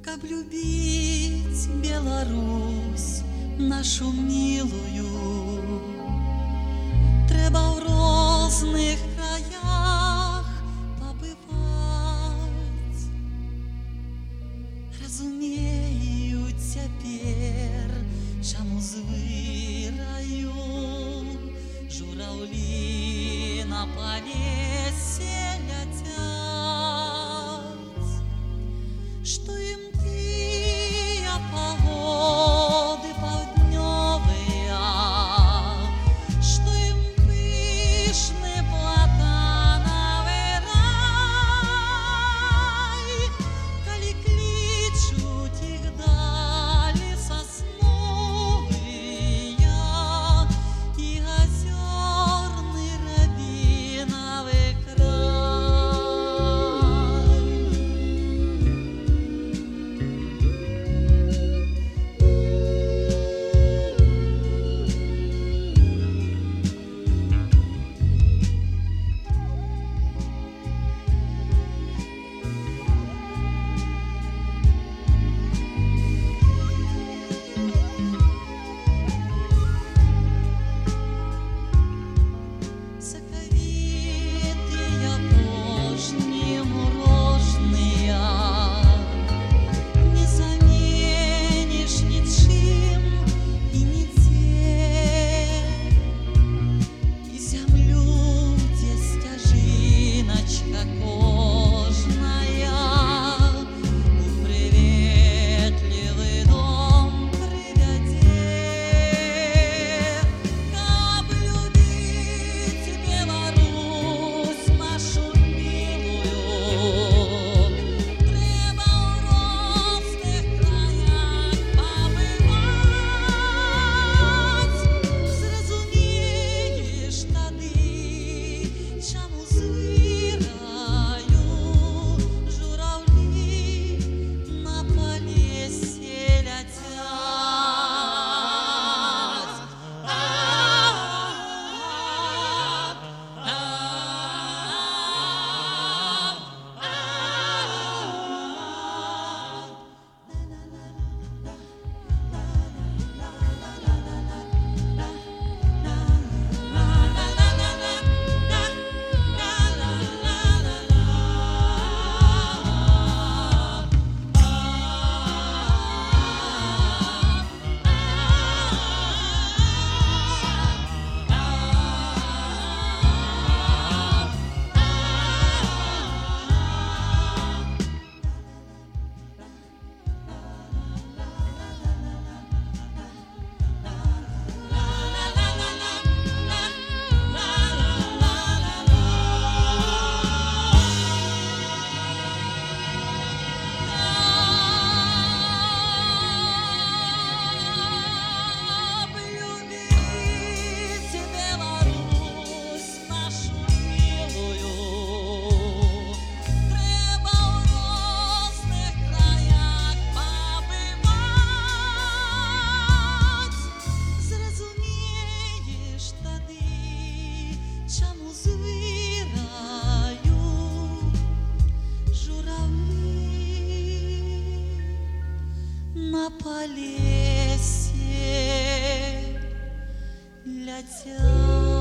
Каб любить Беларусь нашу милую, треба в розных краях побывать. Разумею цяпер, чаму звыраю жураўлі на палесе ляцяць, што ім тыя пагоды паўднёвыя, што ім пышны платанавы рай, калі клічуць іх далі сасновыя і азёрны рабінавы край. Соковитые пошни морожные не заменишь ничем и нигде, и землю, где стяжиночка кожная у приветливый дом приведе. Каб любить Беларусь нашу милую, треба в розных краях побывать. Зразумееш тады, чаму звыраю жураўлі на палесе ляцяць. Каб любить Беларусь нашу милую, треба в розных краях побывать. Зразумееш тады, чаму звыраю жураўлі на палесе ляцяць.